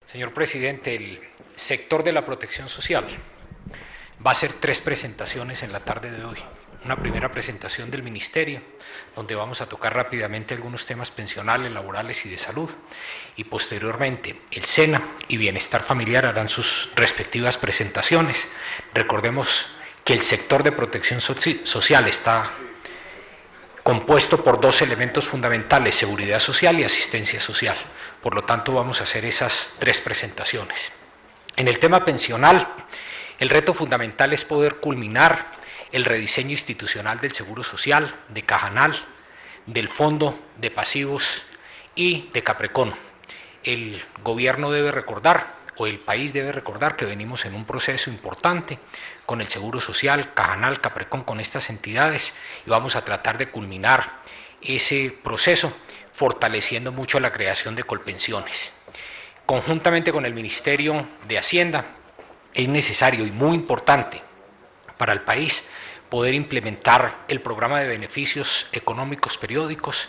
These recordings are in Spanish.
Señor presidente, el sector de la protección social va a hacer 3 presentaciones en la tarde de hoy. Una primera presentación del Ministerio, donde vamos a tocar rápidamente algunos temas pensionales, laborales y de salud, y posteriormente el SENA y Bienestar Familiar harán sus respectivas presentaciones. Recordemos que el sector de protección social está compuesto por 2 elementos fundamentales: seguridad social y asistencia social. Por lo tanto, vamos a hacer esas 3 presentaciones. En el tema pensional, el reto fundamental es poder culminar el rediseño institucional del Seguro Social, de Cajanal, del Fondo de Pasivos y de Caprecon. El gobierno debe recordar, o el país debe recordar, que venimos en un proceso importante con el Seguro Social, Cajanal, Caprecon, con estas entidades, y vamos a tratar de culminar ese proceso fortaleciendo mucho la creación de Colpensiones. Conjuntamente con el Ministerio de Hacienda, es necesario y muy importante para el país poder implementar el programa de beneficios económicos periódicos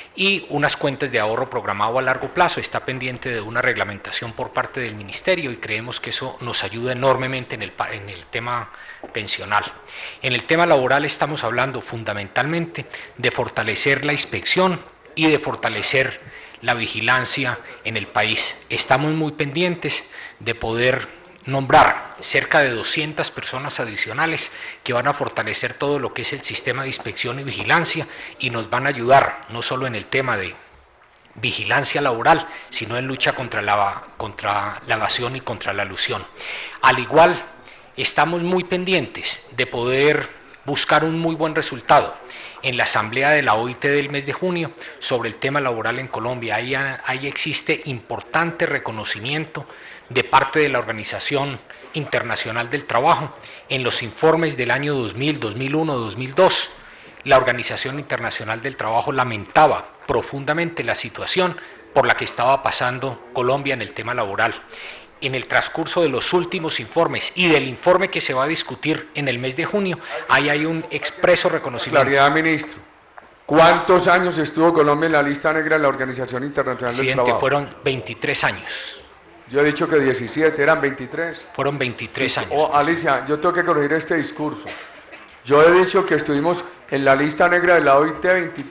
y unas cuentas de ahorro programado a largo plazo. Está pendiente de una reglamentación por parte del Ministerio y creemos que eso nos ayuda enormemente en el tema pensional. En el tema laboral estamos hablando fundamentalmente de fortalecer la inspección y de fortalecer la vigilancia en el país. Estamos muy pendientes de poder nombrar cerca de 200 personas adicionales que van a fortalecer todo lo que es el sistema de inspección y vigilancia y nos van a ayudar no solo en el tema de vigilancia laboral, sino en lucha contra la evasión y contra la elusión. Al igual, estamos muy pendientes de poder buscar un muy buen resultado en la asamblea de la OIT del mes de junio sobre el tema laboral en Colombia. Ahí existe importante reconocimiento de parte de la Organización Internacional del Trabajo. En los informes del año 2000, 2001, 2002, la Organización Internacional del Trabajo lamentaba profundamente la situación por la que estaba pasando Colombia en el tema laboral. En el transcurso de los últimos informes y del informe que se va a discutir en el mes de junio, ahí hay un expreso reconocimiento. Claridad, ministro. ¿Cuántos años estuvo Colombia en la lista negra de la Organización Internacional del Trabajo? Fueron 23 años. Yo he dicho que 17, eran 23. Fueron 23 años. Alicia, yo tengo que corregir este discurso. Yo he dicho que estuvimos en la lista negra de la OIT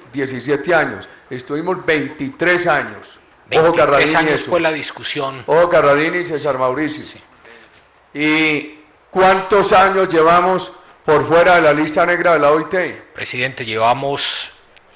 17 años, estuvimos 23 años. 23 años fue la discusión. Ojo, Carradini y César Mauricio. Sí. ¿Y cuántos años llevamos por fuera de la lista negra de la OIT? Presidente, llevamos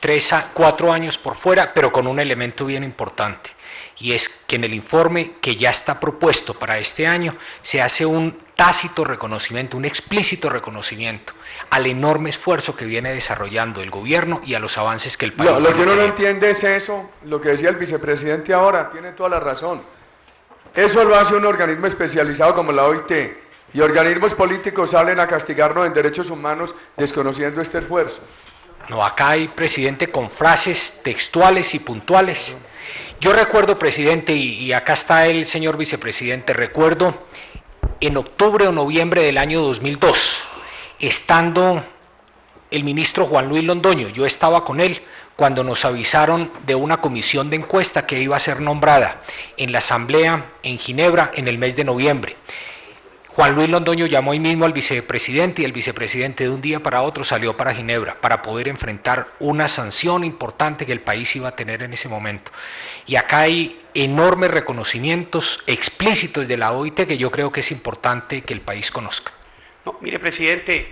4 años por fuera, pero con un elemento bien importante, y es que en el informe que ya está propuesto para este año se hace un tácito reconocimiento, un explícito reconocimiento al enorme esfuerzo que viene desarrollando el gobierno y a los avances que el país... Lo que uno no entiende es eso, lo que decía el vicepresidente ahora, tiene toda la razón. Eso lo hace un organismo especializado como la OIT, y organismos políticos salen a castigarnos en derechos humanos desconociendo este esfuerzo. No, acá hay, presidente, con frases textuales y puntuales. Yo recuerdo, presidente, y acá está el señor vicepresidente, recuerdo en octubre o noviembre del año 2002, estando el ministro Juan Luis Londoño, yo estaba con él cuando nos avisaron de una comisión de encuesta que iba a ser nombrada en la asamblea en Ginebra en el mes de noviembre. Juan Luis Londoño llamó ahí mismo al vicepresidente y el vicepresidente de un día para otro salió para Ginebra para poder enfrentar una sanción importante que el país iba a tener en ese momento. Y acá hay enormes reconocimientos explícitos de la OIT que yo creo que es importante que el país conozca. No, mire, presidente,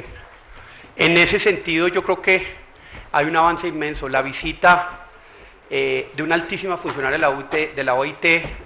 en ese sentido yo creo que hay un avance inmenso. La visita de una altísima funcionaria de la OIT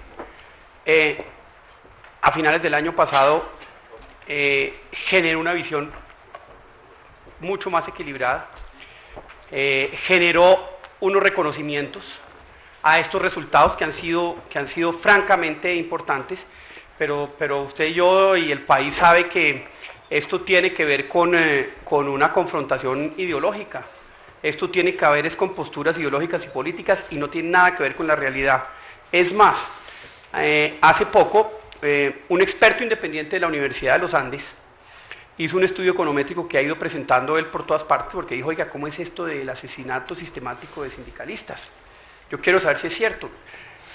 a finales del año pasado generó una visión mucho más equilibrada, generó unos reconocimientos a estos resultados que han sido francamente importantes, pero usted y yo y el país sabe que esto tiene que ver con una confrontación ideológica, esto tiene que ver con posturas ideológicas y políticas y no tiene nada que ver con la realidad. Es más, hace poco un experto independiente de la Universidad de los Andes hizo un estudio econométrico que ha ido presentando él por todas partes, porque dijo, oiga, ¿cómo es esto del asesinato sistemático de sindicalistas? Yo quiero saber si es cierto.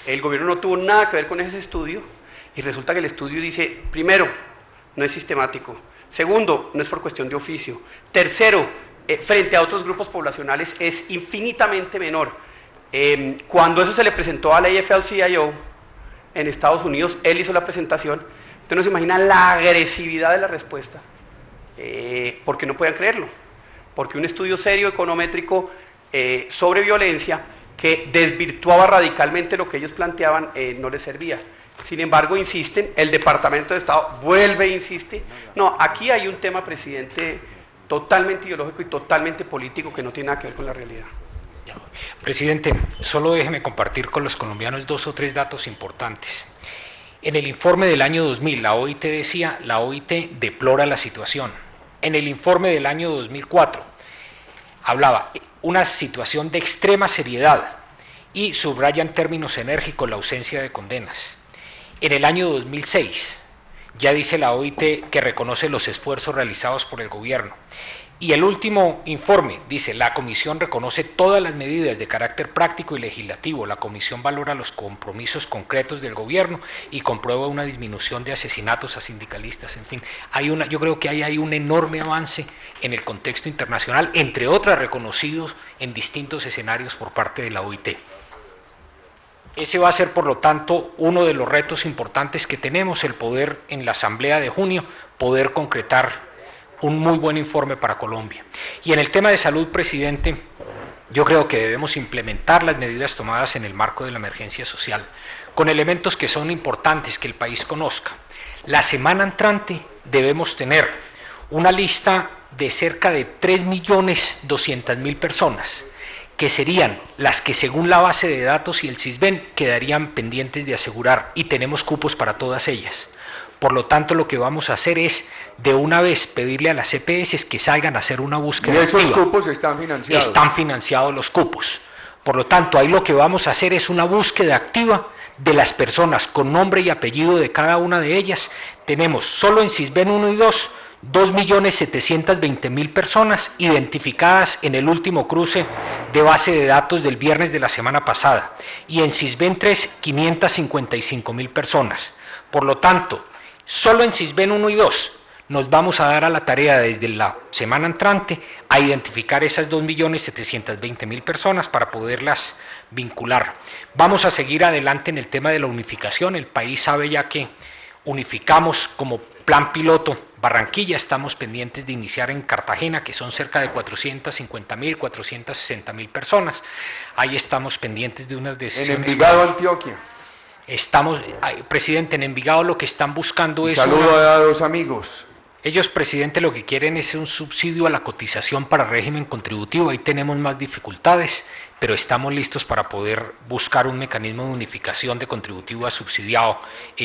el gobierno no tuvo nada que ver con ese estudio y resulta que el estudio dice, primero, no es sistemático, segundo, no es por cuestión de oficio, tercero, frente a otros grupos poblacionales es infinitamente menor. Cuando eso se le presentó a la AFL-CIO en Estados Unidos, él hizo la presentación, usted no se imagina la agresividad de la respuesta, porque no podían creerlo, porque un estudio serio econométrico sobre violencia que desvirtuaba radicalmente lo que ellos planteaban no les servía. Sin embargo, insisten, el Departamento de Estado vuelve e insiste. No, aquí hay un tema, presidente, totalmente ideológico y totalmente político que no tiene nada que ver con la realidad. Presidente, solo déjeme compartir con los colombianos 2 o 3 datos importantes. En el informe del año 2000, la OIT decía, la OIT deplora la situación. En el informe del año 2004, hablaba una situación de extrema seriedad y subraya en términos enérgicos la ausencia de condenas. En el año 2006, ya dice la OIT que reconoce los esfuerzos realizados por el gobierno. Y el último informe dice, la Comisión reconoce todas las medidas de carácter práctico y legislativo, la Comisión valora los compromisos concretos del gobierno y comprueba una disminución de asesinatos a sindicalistas, en fin, yo creo que hay un enorme avance en el contexto internacional, entre otras reconocidos en distintos escenarios por parte de la OIT. Ese va a ser, por lo tanto, uno de los retos importantes que tenemos, el poder en la Asamblea de junio, poder concretar un muy buen informe para Colombia. Y en el tema de salud, presidente, yo creo que debemos implementar las medidas tomadas en el marco de la emergencia social, con elementos que son importantes que el país conozca. La semana entrante debemos tener una lista de cerca de 3.200.000 personas, que serían las que según la base de datos y el CISBEN quedarían pendientes de asegurar, y tenemos cupos para todas ellas. Por lo tanto, lo que vamos a hacer es, de una vez, pedirle a las EPS que salgan a hacer una búsqueda activa. ¿Y esos cupos están financiados? Están financiados los cupos. Por lo tanto, ahí lo que vamos a hacer es una búsqueda activa de las personas con nombre y apellido de cada una de ellas. Tenemos solo en CISBEN 1 y 2, 2.720.000 personas identificadas en el último cruce de base de datos del viernes de la semana pasada. Y en CISBEN 3, 555.000 personas. Por lo tanto, solo en CISBEN 1 y 2 nos vamos a dar a la tarea desde la semana entrante a identificar esas 2.720.000 personas para poderlas vincular. Vamos a seguir adelante en el tema de la unificación. El país sabe ya que unificamos como plan piloto Barranquilla, estamos pendientes de iniciar en Cartagena, que son cerca de 450.000, 460.000 personas. Ahí estamos pendientes de unas decisiones. En Envigado, Antioquia. Estamos, presidente, en Envigado lo que están buscando es... Saludo a 2 amigos. Ellos, presidente, lo que quieren es un subsidio a la cotización para régimen contributivo. Ahí tenemos más dificultades, pero estamos listos para poder buscar un mecanismo de unificación de contributivo a subsidiado,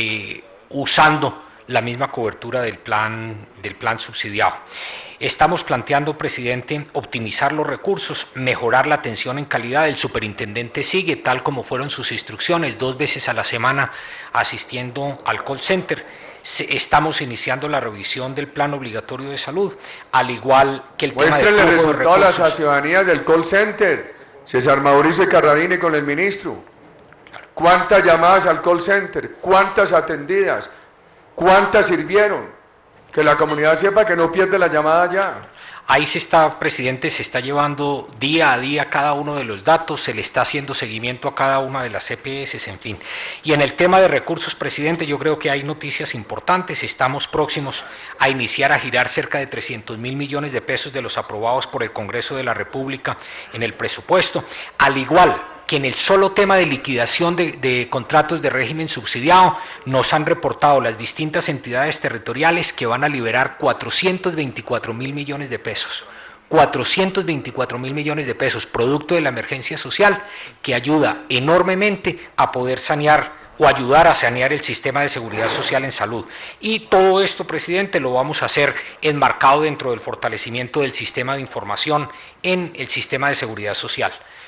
usando la misma cobertura del plan subsidiado. Estamos planteando, presidente, optimizar los recursos, mejorar la atención en calidad. El superintendente sigue, tal como fueron sus instrucciones, 2 veces a la semana asistiendo al call center. Estamos iniciando la revisión del plan obligatorio de salud, al igual que el tema de flujo de recursos. Muéstrenle resultados a la ciudadanía del call center, César Mauricio Carradine con el ministro. ¿Cuántas llamadas al call center? ¿Cuántas atendidas? ¿Cuántas sirvieron? Que la comunidad sepa que no pierde la llamada ya. Ahí se está, presidente, se está llevando día a día cada uno de los datos, se le está haciendo seguimiento a cada una de las EPS, en fin. Y en el tema de recursos, presidente, yo creo que hay noticias importantes. Estamos próximos a iniciar a girar cerca de 300.000 millones de pesos de los aprobados por el Congreso de la República en el presupuesto, al igual que en el solo tema de liquidación de contratos de régimen subsidiado nos han reportado las distintas entidades territoriales que van a liberar 424.000 millones de pesos. 424.000 millones de pesos, producto de la emergencia social, que ayuda enormemente a poder sanear o ayudar a sanear el sistema de seguridad social en salud. Y todo esto, presidente, lo vamos a hacer enmarcado dentro del fortalecimiento del sistema de información en el sistema de seguridad social.